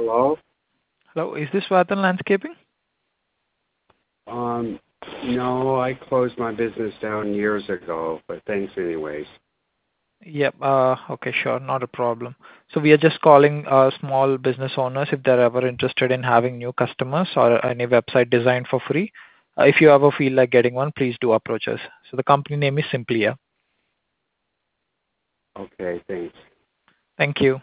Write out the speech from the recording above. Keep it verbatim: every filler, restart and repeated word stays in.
Hello? Hello, is this Vatan Landscaping? Um, no, I closed my business down years ago, but thanks anyways. Yep. Uh, okay, sure, not a problem. So we are just calling uh, small business owners if they're ever interested in having new customers or any website designed for free. Uh, if you ever feel like getting one, please do approach us. So the company name is Simplia. Okay, thanks. Thank you.